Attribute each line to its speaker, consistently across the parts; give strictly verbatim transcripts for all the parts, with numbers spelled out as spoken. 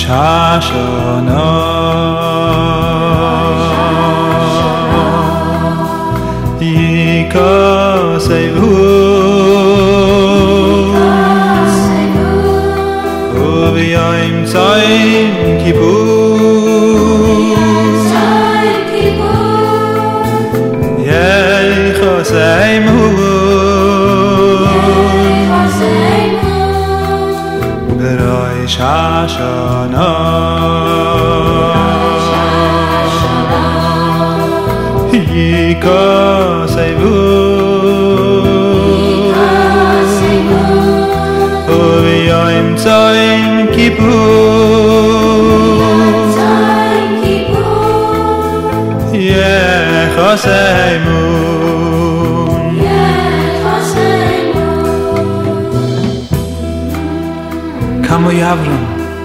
Speaker 1: Hashanah Yikasevu Uviyayim Tzayim Kippur Yechaseimu Berosh Hashanah Yikasevu Uviyayim Tzayim Kippur Yechaseimu Kamo Yavram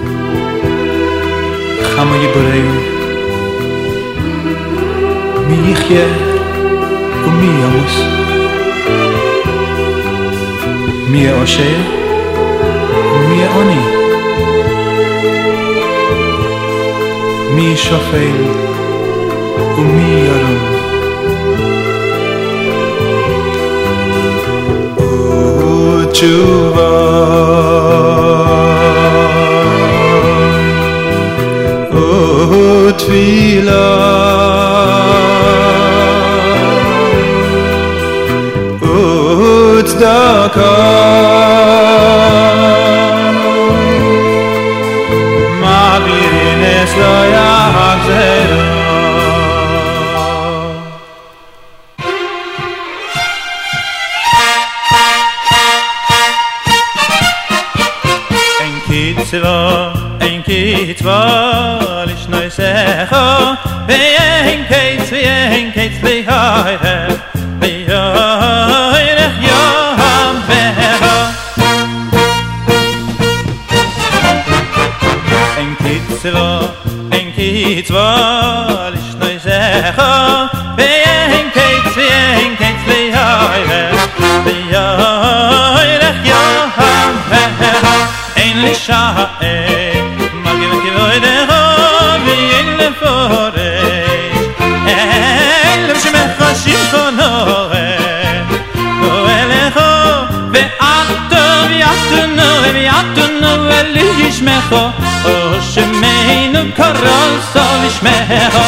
Speaker 1: Kamo Yiboreu Mi Yichye Umi Yamus Mi Oshe Umi Oni Mi Shofel Umi Yarum Utshuva Utfila Utzdaka Ma'avirin es lo yachzeru Ein kitzva, ein kitzva Lishnoi secha Ve'en kitz, ve'en kitz li'hoire Li'hoire Yom vecha Ein kitzva, ein kitzva Lishnoi secha Ve'en kitz, ve'en kitz li'hoire Li'hoire Yom vecha Ein lisha'e Magim kivoidecha V'yin leforei Elem shemecha shimchonoe Go'elecho Ve'ato v'yatunu V'yatunu Eli yishmecho O shemeinu koroso v'yishmecho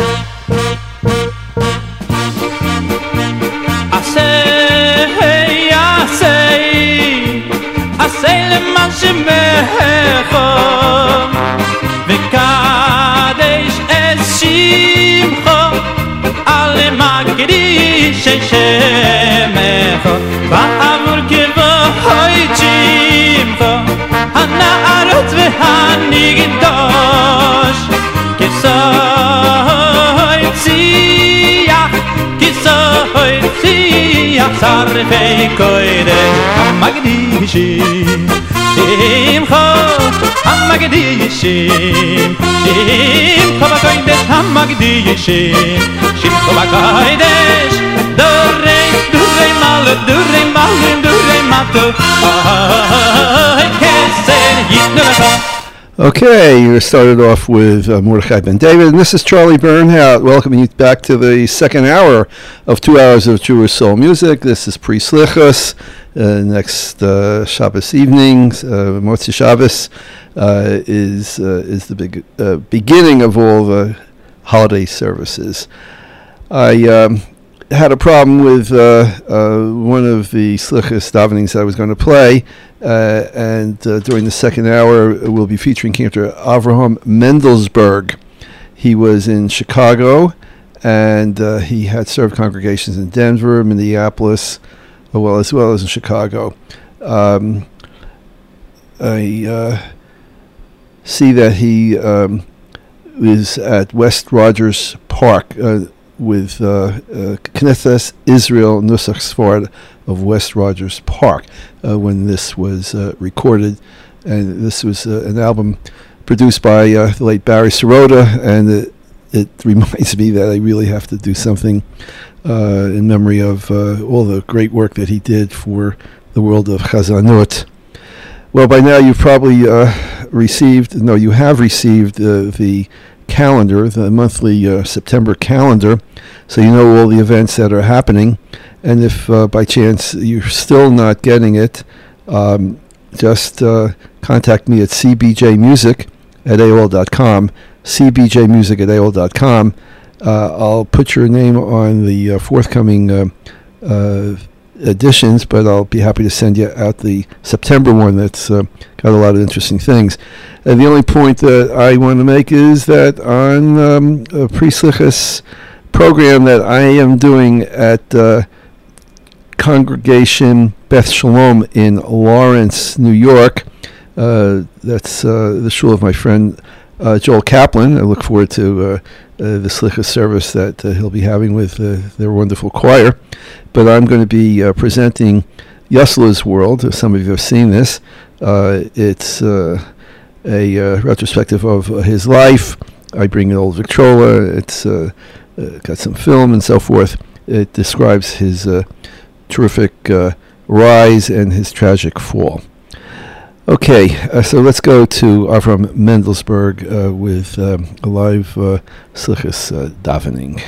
Speaker 1: Asei, asei Asei leman shemecho V'kadesh es shimcho Ale magdish shemecho V'avur kivohoi shimcho Hana'arot v'hanigdosh Kisoy tziyach Kisoy tziyach Sarfei koidesh Hamagdishim Shimcho Hamagdishim Shimcho b'koidesh Hamagdishim Shimcho b'koidesh Dorei, dorei malo, dorei malo, dorei mato Ay, keser yitnu lecha
Speaker 2: Okay, you started off with uh, Mordechai Ben David, and this is Charlie Bernhardt welcoming you back to the second hour of two hours of Jewish soul music. This is Pre-Slichos, uh, next uh, Shabbos evening, uh, Motzi Shabbos, uh, is uh, is the big uh, beginning of all the holiday services. I um, had a problem with uh, uh, one of the Slichos davenings I was going to play. Uh, and uh, during the second hour, we'll be featuring Cantor Avraham Mendelsberg. He was in Chicago, and uh, he had served congregations in Denver, Minneapolis, well as well as in Chicago. Um, I uh, see that he um, is at West Rogers Park uh, with uh, uh, Knesset Israel Nusach Sfard of West Rogers Park uh, when this was uh, recorded, and this was uh, an album produced by uh, the late Barry Sirota, and it, it reminds me that I really have to do something uh, in memory of uh, all the great work that he did for the world of Chazanut. Well, by now you've probably uh, received, no, you have received uh, the calendar, the monthly uh, September calendar, so you know all the events that are happening. And if uh, by chance you're still not getting it, um, just uh, contact me at c b j music at a o l dot com, c b j music at a o l dot com. Uh, I'll put your name on the uh, forthcoming uh, uh, editions, but I'll be happy to send you out the September one that's uh, got a lot of interesting things. And the only point that I want to make is that on um, a Pre-Slichus program that I am doing at uh, Congregation Beth Shalom in Lawrence, New York, uh, that's uh, the shul of my friend uh, Joel Kaplan. I look forward to uh, uh, the Slichus service that uh, he'll be having with uh, their wonderful choir. But I'm going to be uh, presenting Yusla's World. Some of you have seen this. Uh, it's uh, a uh, retrospective of uh, his life. I bring in old Victrola. It's uh, uh, got some film and so forth. It describes his uh, terrific uh, rise and his tragic fall. Okay, uh, so let's go to Avram Mendelsberg uh, with um, a live uh, Slichus uh, davening.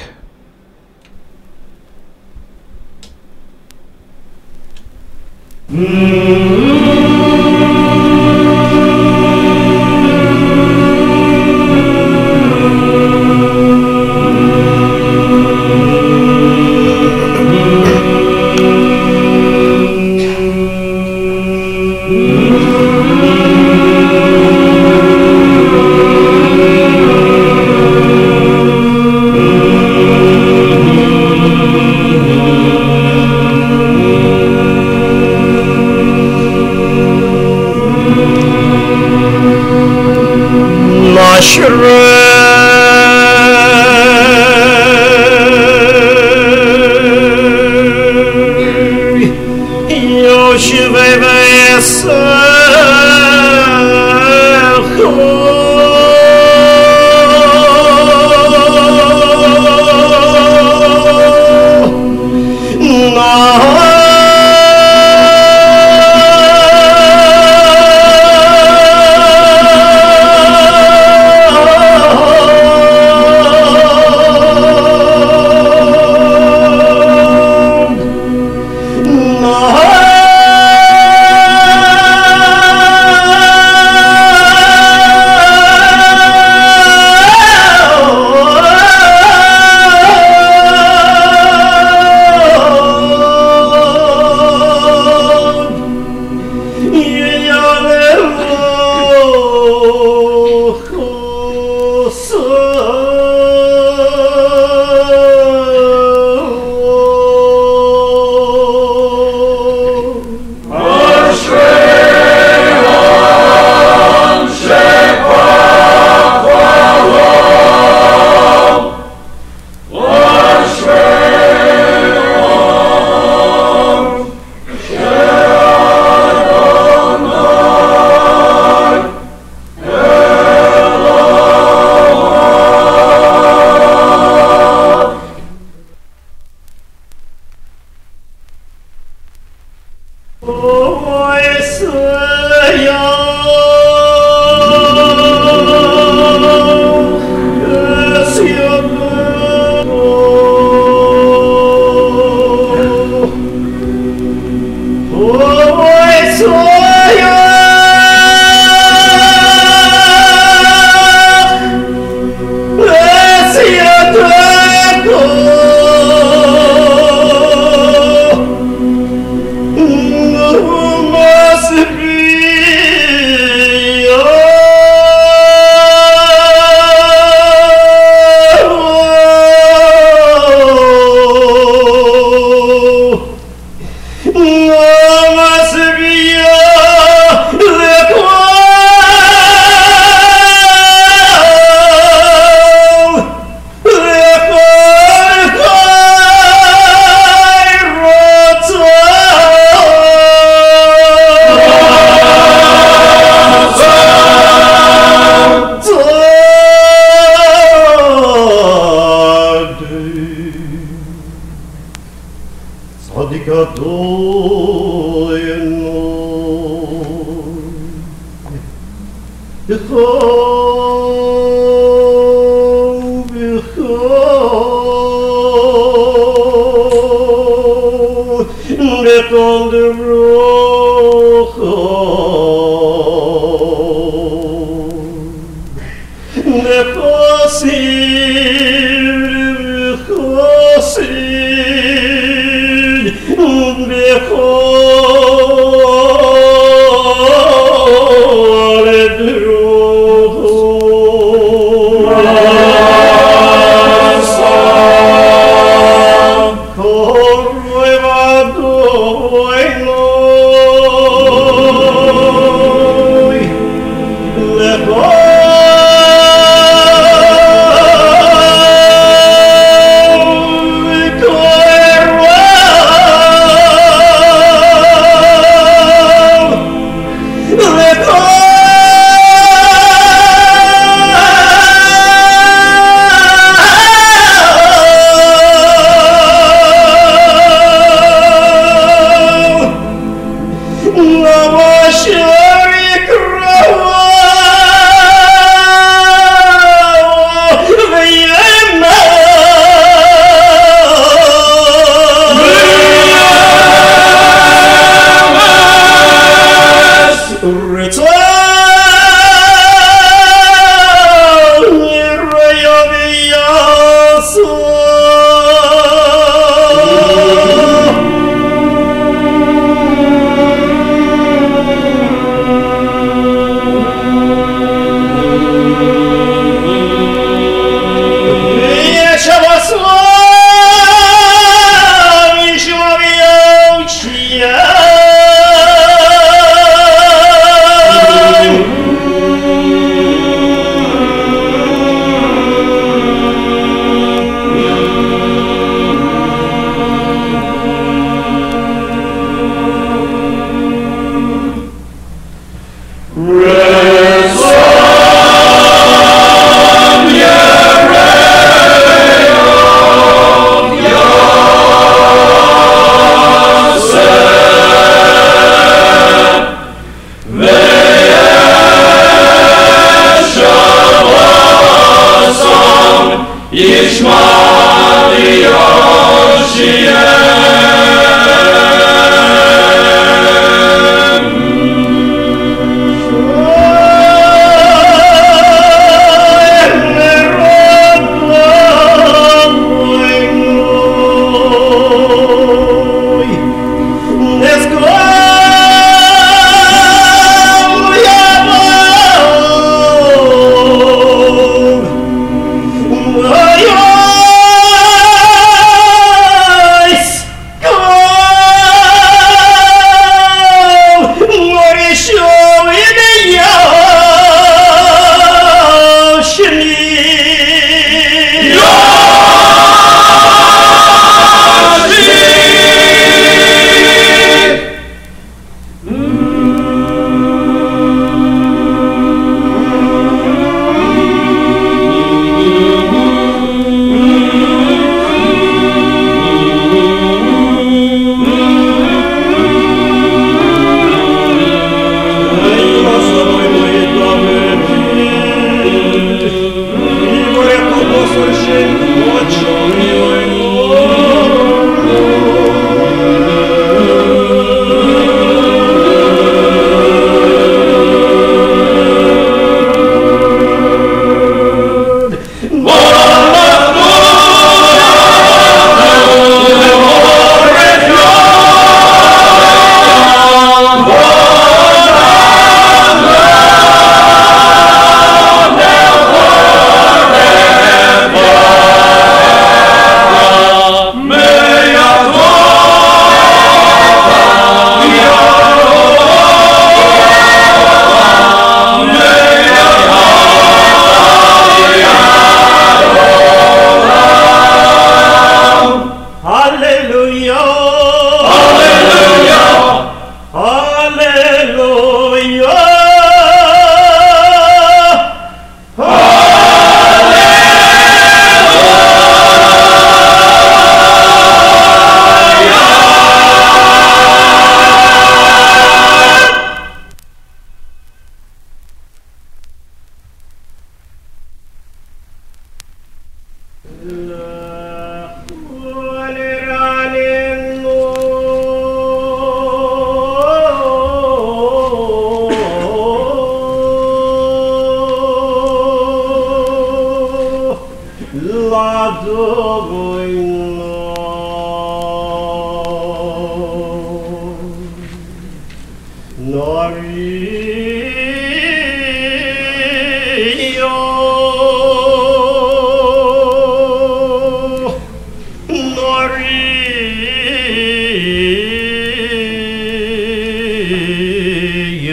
Speaker 3: Yishma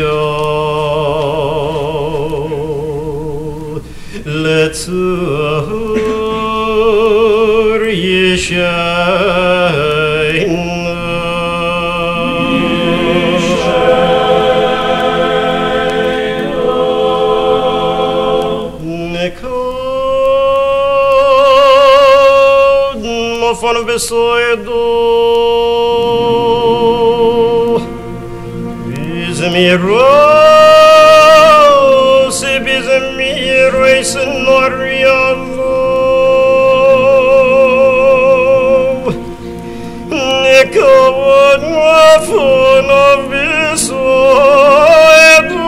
Speaker 3: Letzur Yeshayin Nekod Mofan Besoedo Bizmiro Se Bizmiro Isnorialo Nekod Mofan Besoedo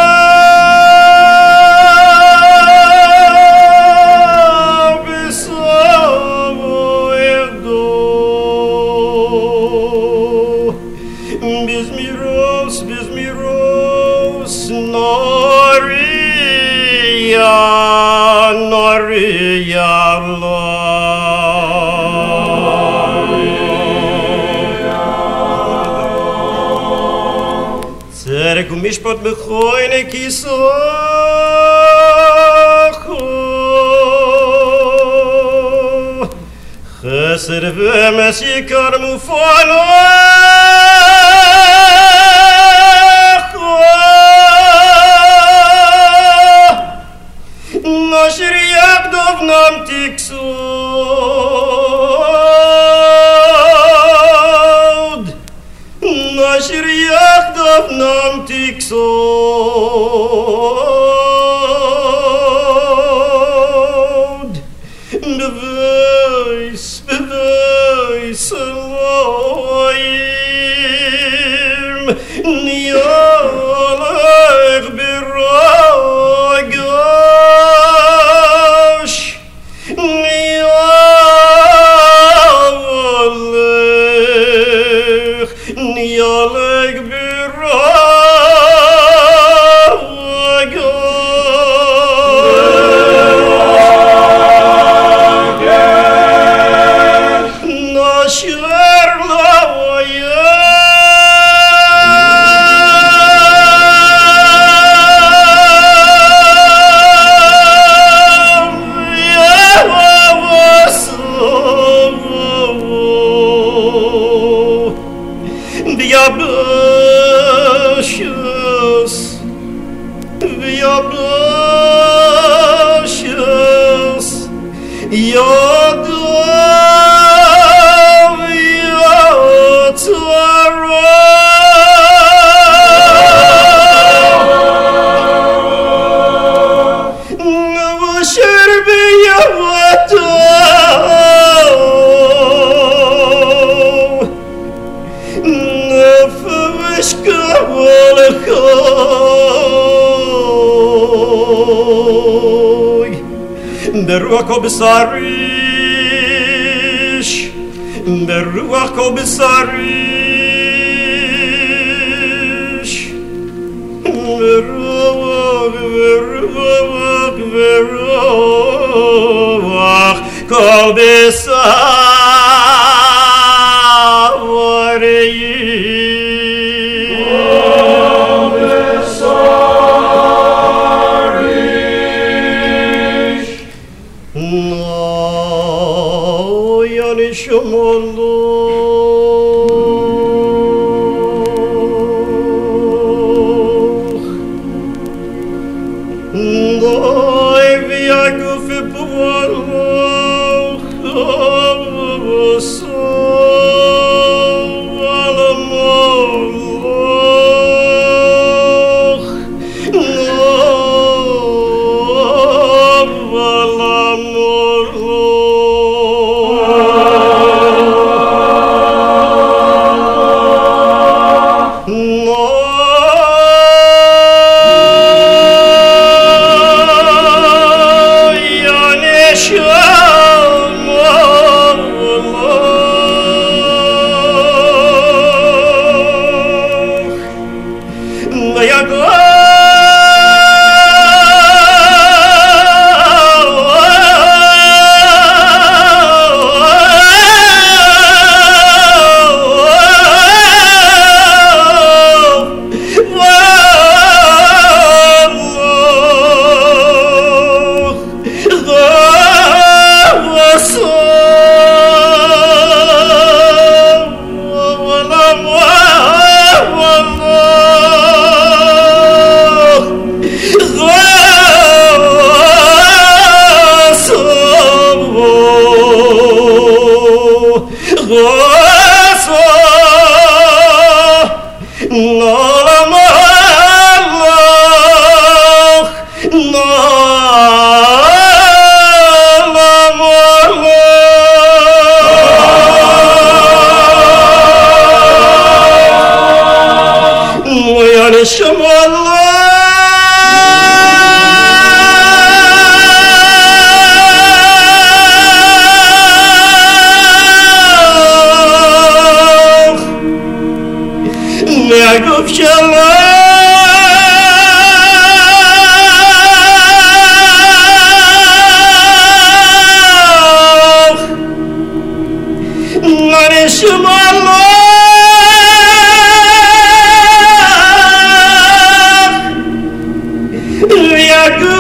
Speaker 3: Bizmiros, Bizmiros, Noria, Noria, Allah. Tzerek umishpat bechoyne kisocho, Chesed v'emes yikar mufano, Nasher Yagdov nam tiksod Nasher Yagdov nam tiksod Beweis, beweis Elohim Niyalech b'ragash Niyalech Niyalech b'ragash Nasher V'yabashus, v'yabashus, Yadav Yatzara Navasher v'yavatav Nefesh kavalechoy Beruach kol besarish Beruach kol besarish Beruach, beruach, beruach Kol besarish No, Yanishomolo Doi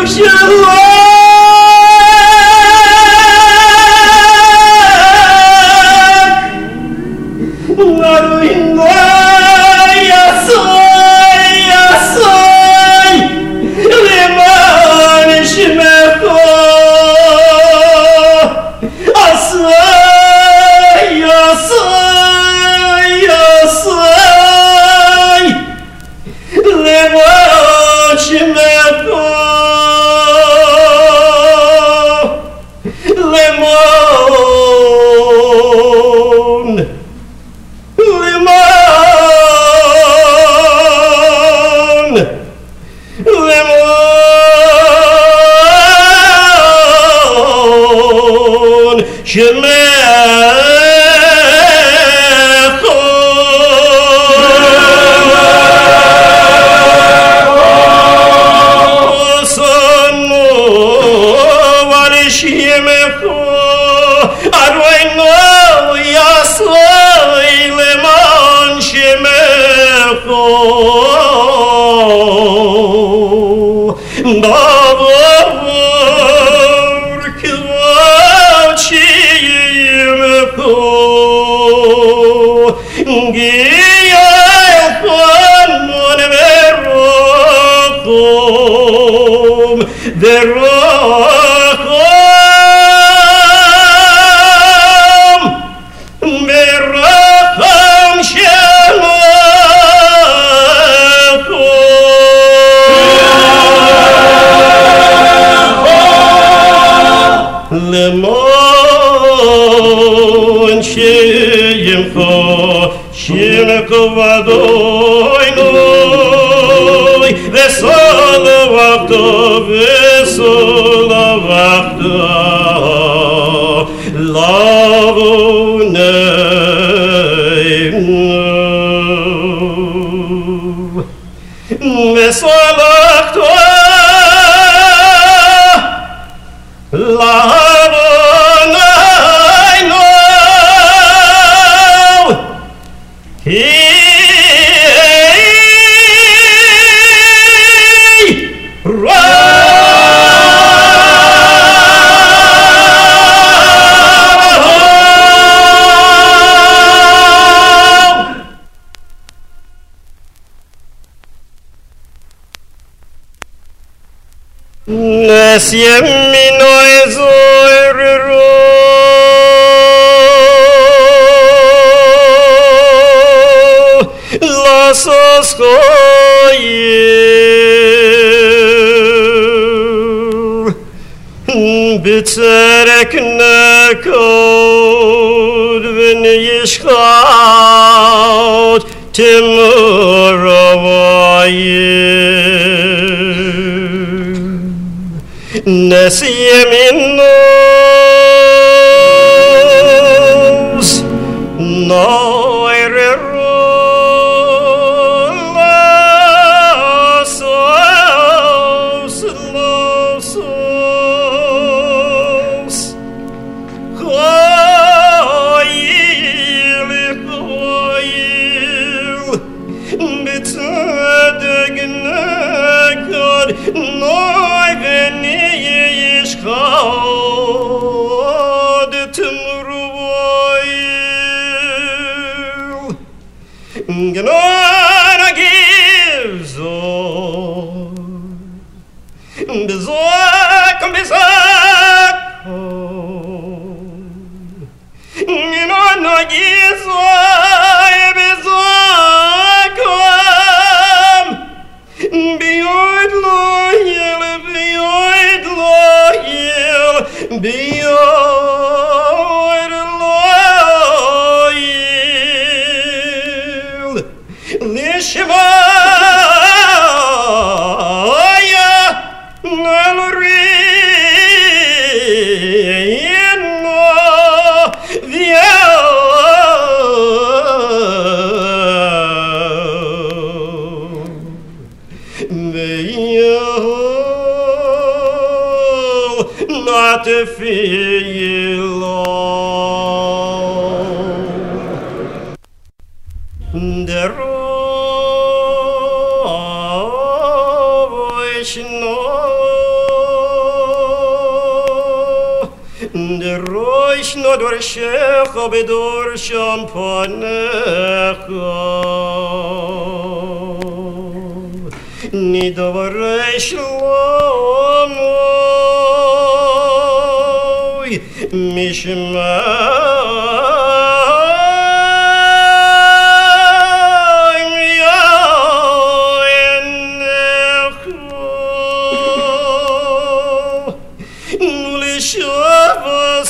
Speaker 3: Vishnu ישנו דורשך בדור שמפנך נדברי שלומוי משמיים יענך ולשבס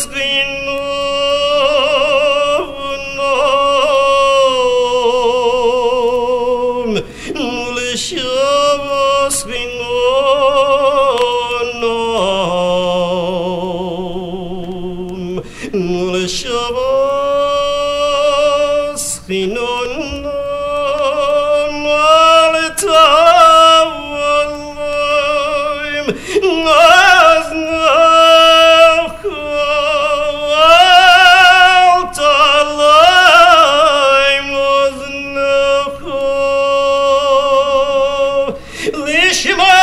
Speaker 3: חינום ולשבס חינום ולשבס חינום על תאווים אז נפקו על תליים אז נפקו לשמה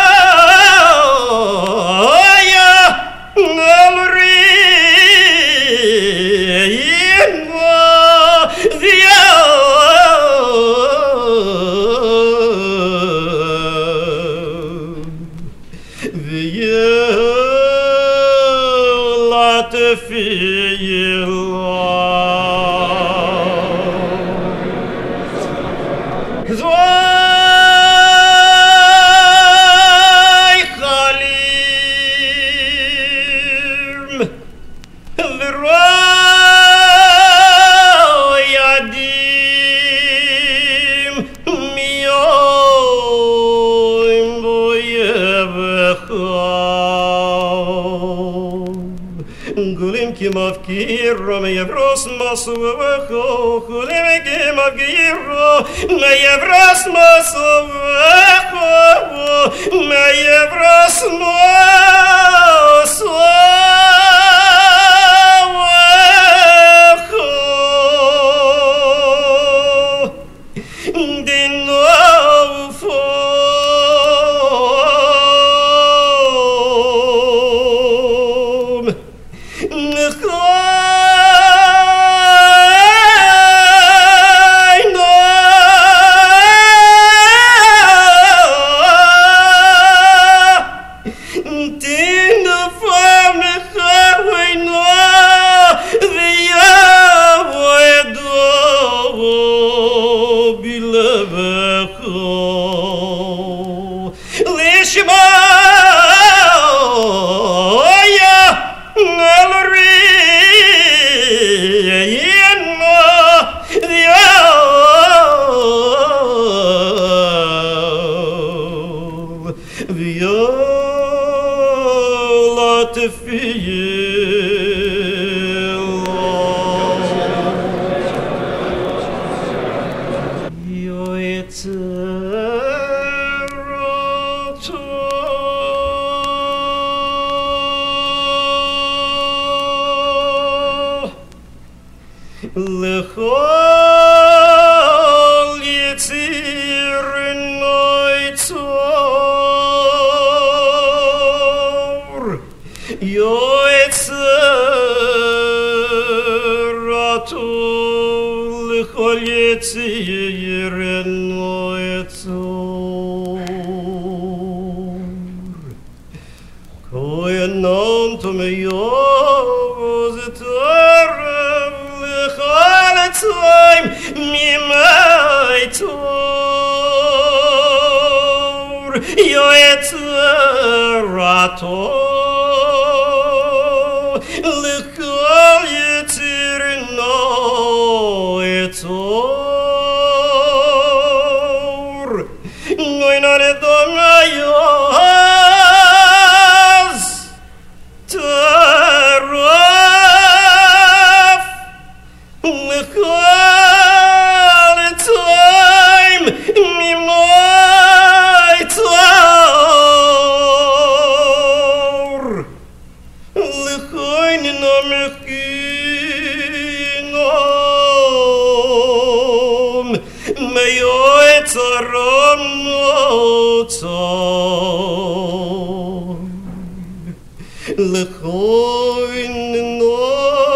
Speaker 3: Mavkiro me yevros masuvecho Chuli me ki mavkiro me yevros masuvecho Me yevros masuvecho Dinofo Lechol yitzir noitzor yoetzeratu lechol yitzir noitzor koyanam tumeyoz etarem lechol etzayim mimay tor yoetzeratu lechol yitzir noitzor noinane domayaz taraf lechol etzayim mimay tor lechoin namechkinom meyoetzaram notzor lechoin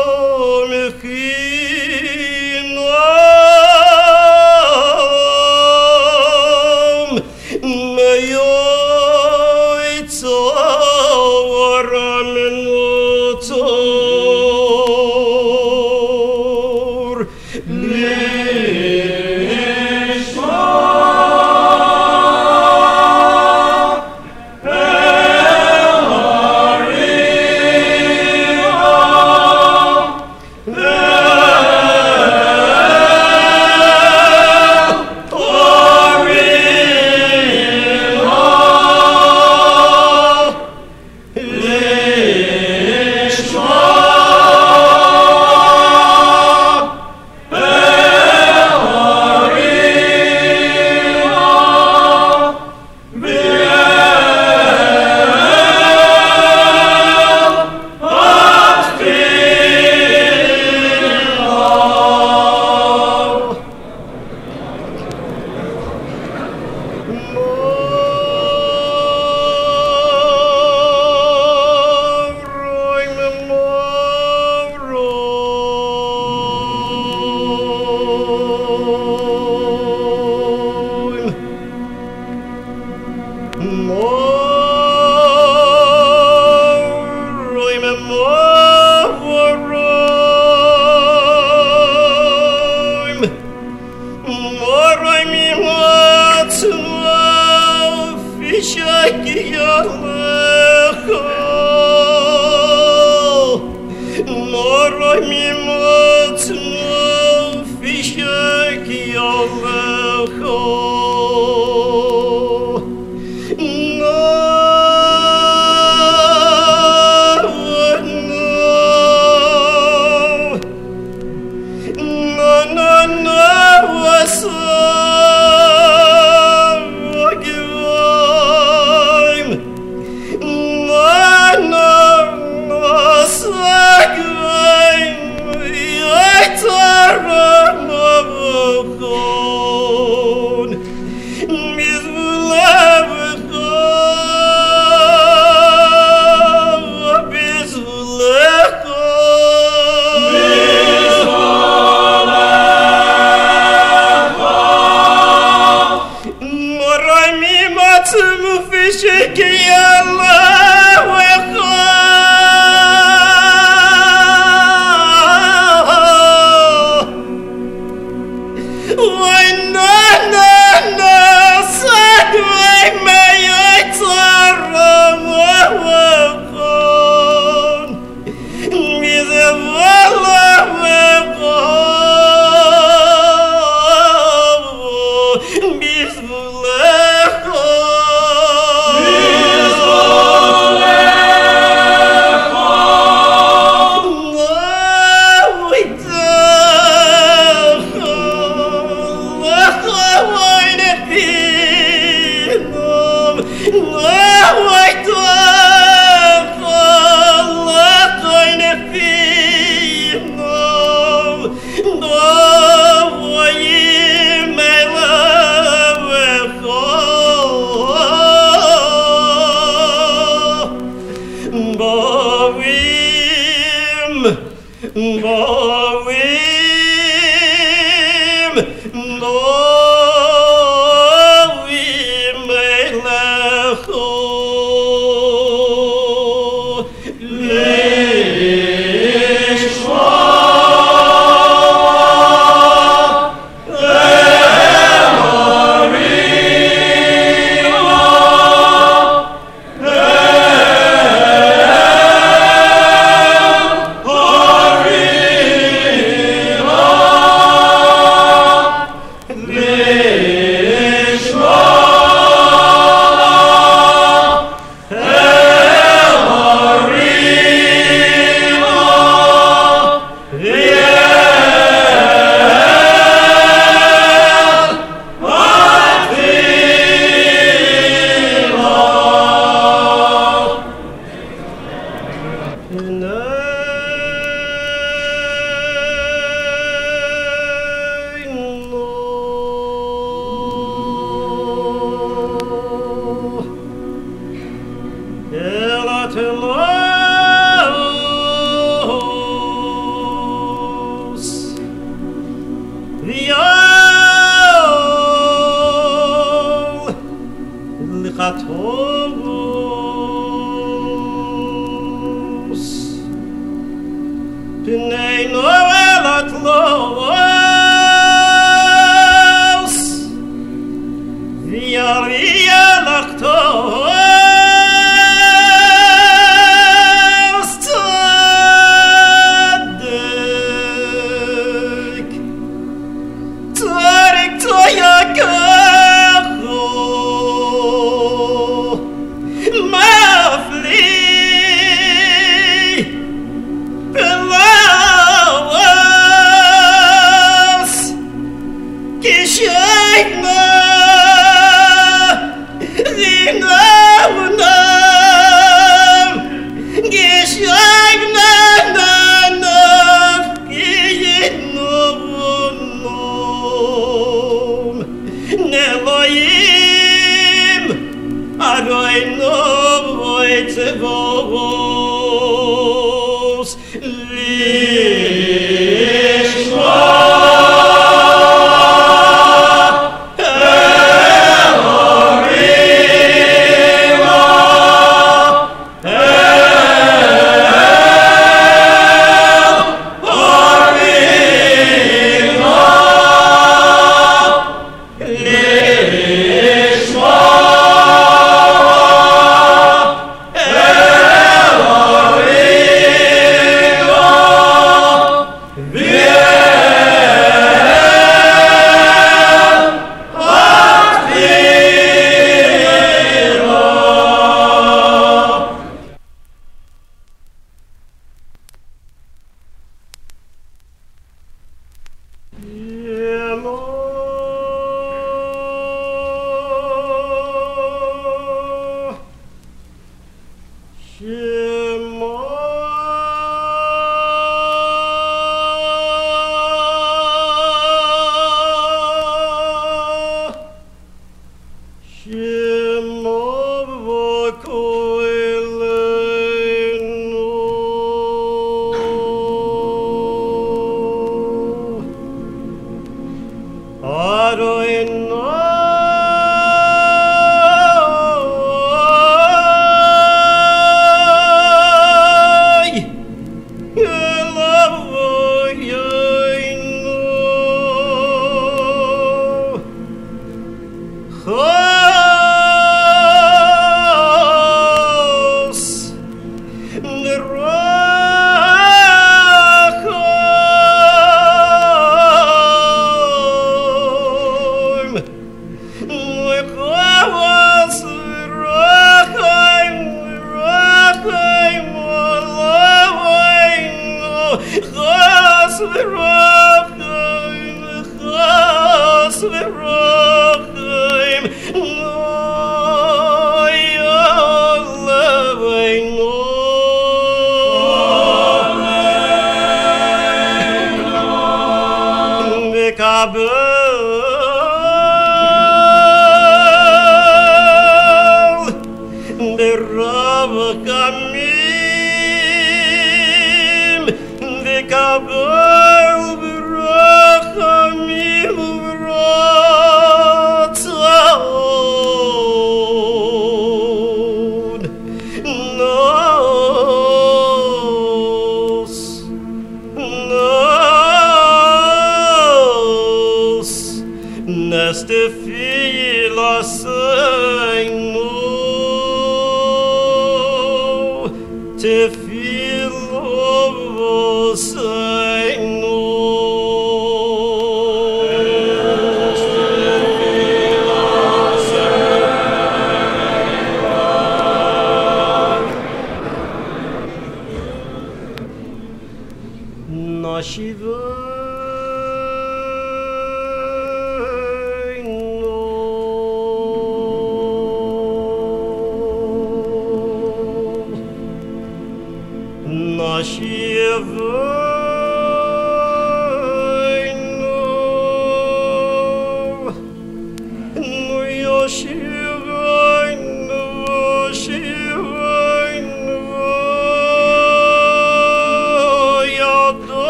Speaker 3: tefilo seino.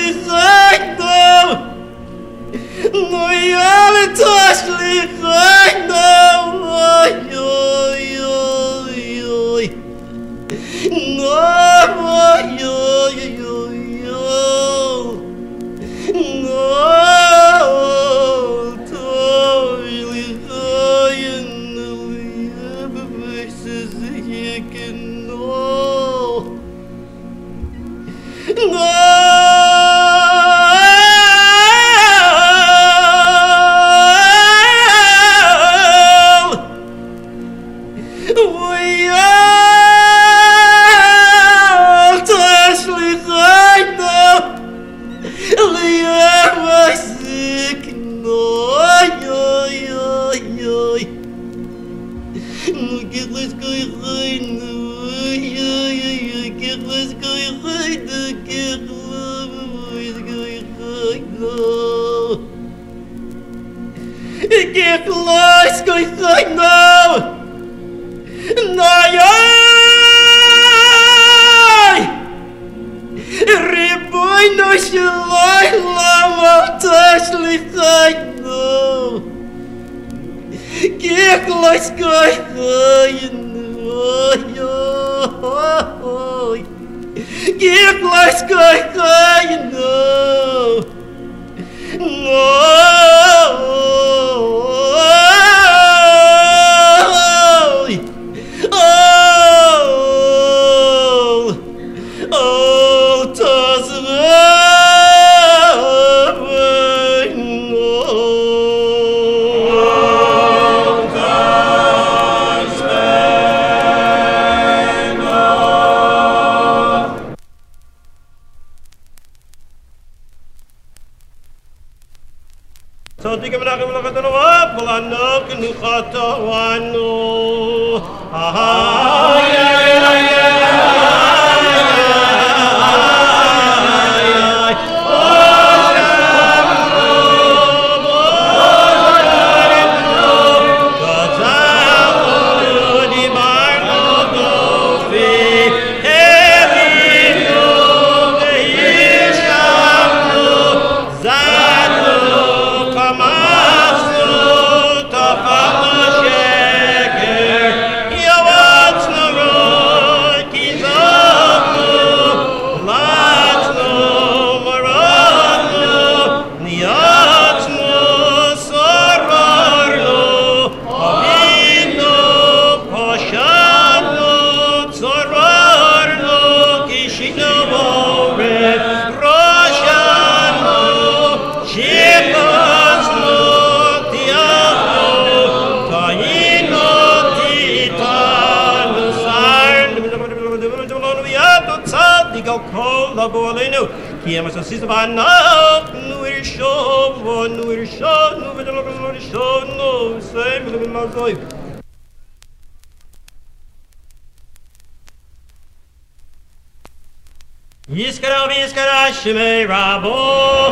Speaker 3: Yiskara viskara shme rabo.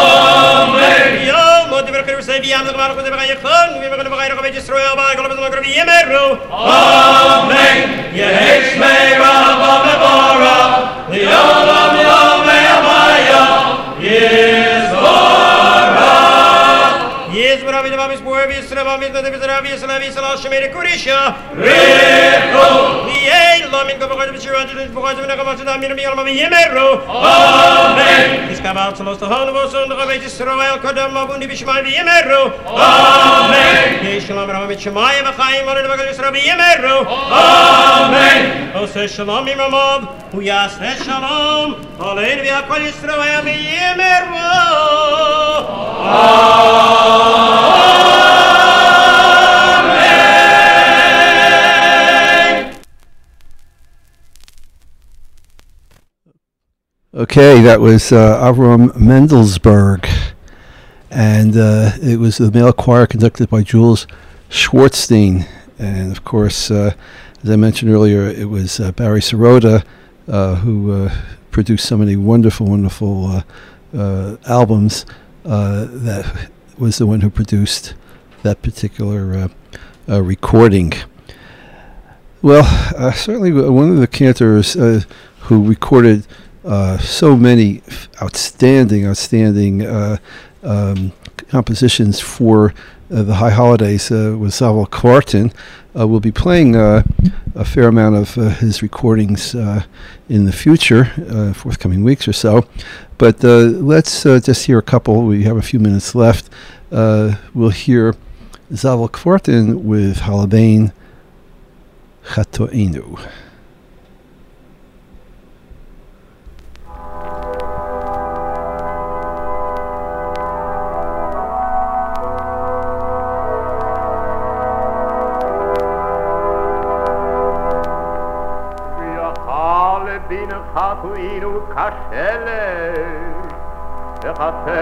Speaker 3: Amen. Yo, mo de ver se vi am gmar ko de bagay khon, vi bagay bagay ko be stroya ba ko be ko be yemeru. Amen. Ye shme rabo me bora. Yo la mi o me amaya. Yes ora. Yes bra vi ba mi spor vi stra mi de vi stra vi sla vi sla shme de kurisha. Reko. Min go bagay bichira de bagay de na gamata da mi mi alma yemeru. Amen. Is kabat los to hanvo so ndo be stroel kodam mabundi bishma yemeru. Amen. Ye shalom ram mit shmai ma khaim ore bagay stra yemeru. Amen. O se shalom mi mamab hu ya se shalom alein vi akol stroel mi yemeru. Amen.
Speaker 2: Okay, that was uh, Avram Mendelsberg, and uh, it was the male choir conducted by Jules Schwartzstein, and of course, uh, as I mentioned earlier, it was uh, Barry Sirota uh, who uh, produced so many wonderful, wonderful uh, uh, albums. Uh, that was the one who produced that particular uh, uh, recording. Well, uh, certainly one of the cantors uh, who recorded uh, so many outstanding, outstanding uh, um, compositions for uh, the high holidays uh, with Zavel Kvartin. Uh, we'll be playing uh, a fair amount of uh, his recordings uh, in the future, uh, forthcoming weeks or so. But uh, let's uh, just hear a couple. We have a few minutes left. Uh, we'll hear Zavel Kvartin with Halabein Chatoenu.
Speaker 4: Halabein Chatoenu Kashele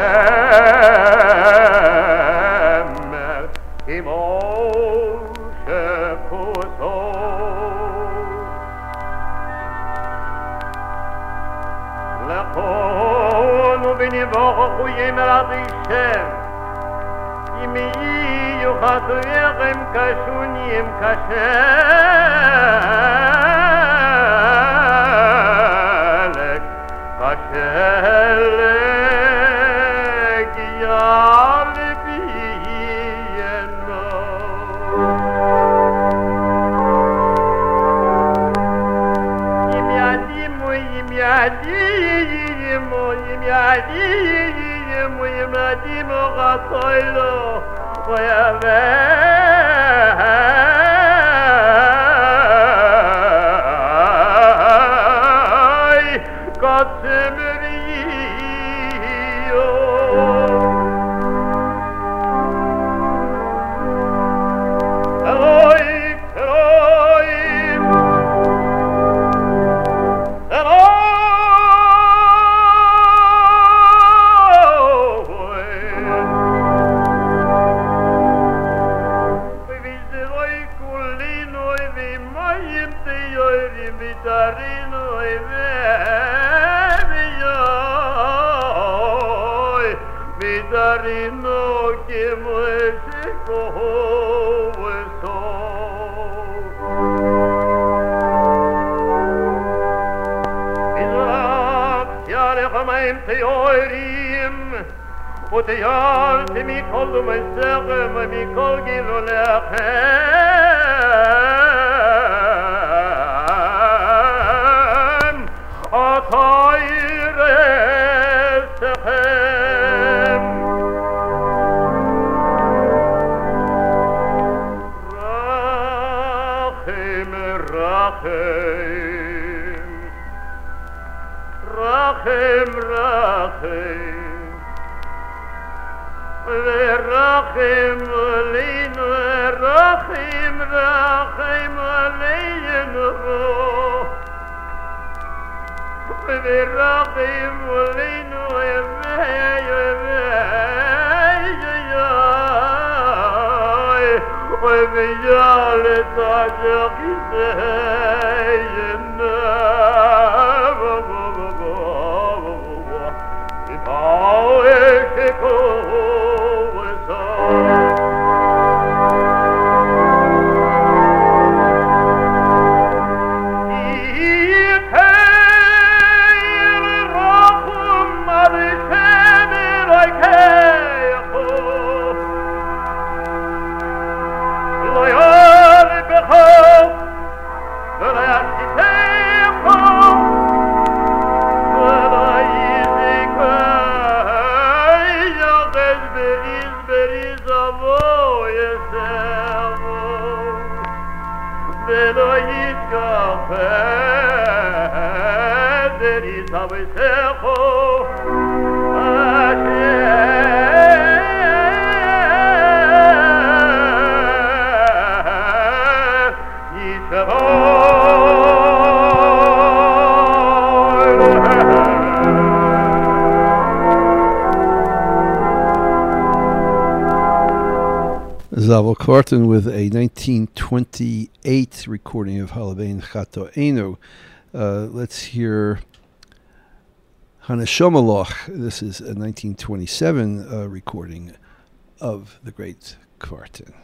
Speaker 2: Zavel Kvartin with a nineteen twenty-eight recording of Halabein Chatoenu. Uh, let's hear Haneshomaloch. This is a nineteen twenty-seven uh, recording of the great Kvartin.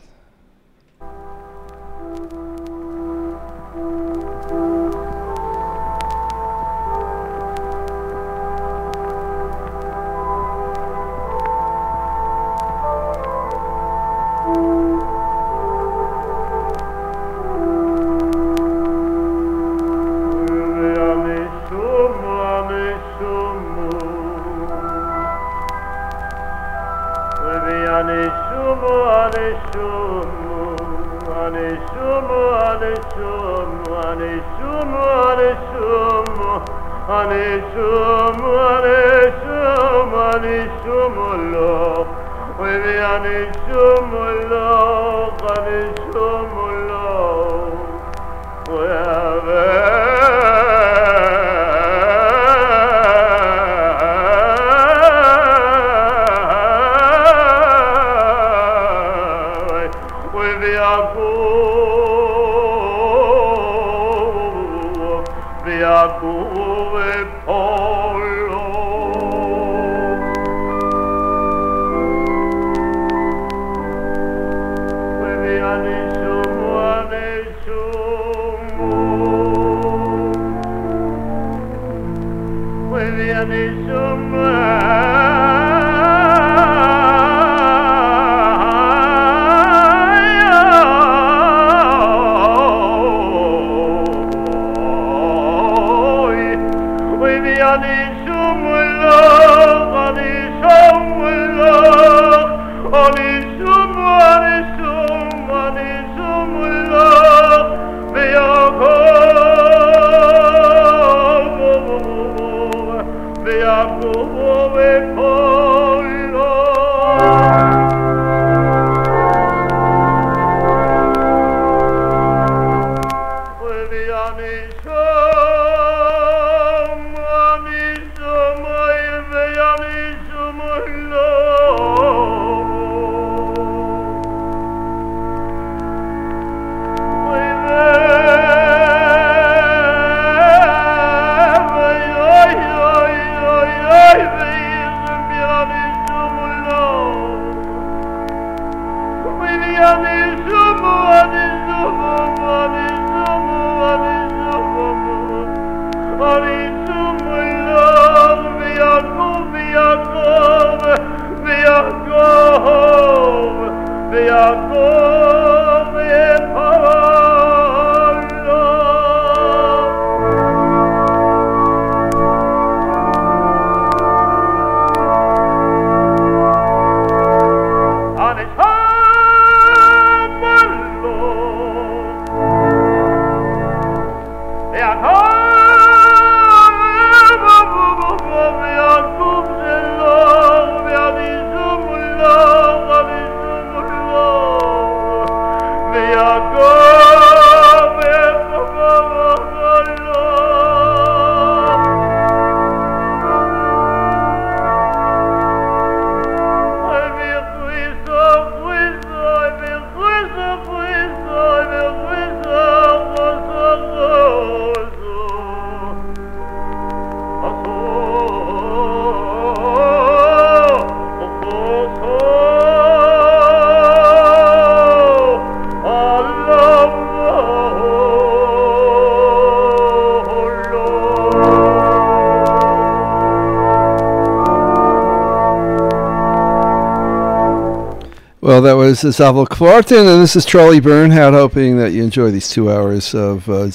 Speaker 2: Well, that was Zavel Kvartin, and this is Charlie Bernhardt, hoping that you enjoy these two hours of uh,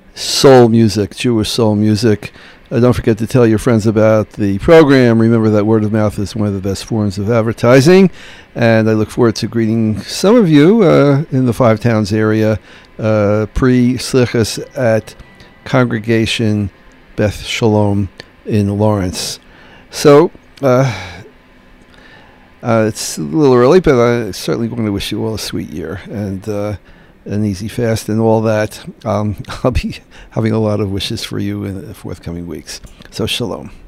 Speaker 2: soul music, Jewish soul music. Uh, don't forget to tell your friends about the program. Remember that word of mouth is one of the best forms of advertising, and I look forward to greeting some of you uh, in the Five Towns area uh, pre-Slichas at Congregation Beth Shalom in Lawrence. So, uh, Uh, it's a little early, but I certainly want to wish you all a sweet year and uh, an easy fast and all that. Um, I'll be having a lot of wishes for you in the forthcoming weeks. So, shalom.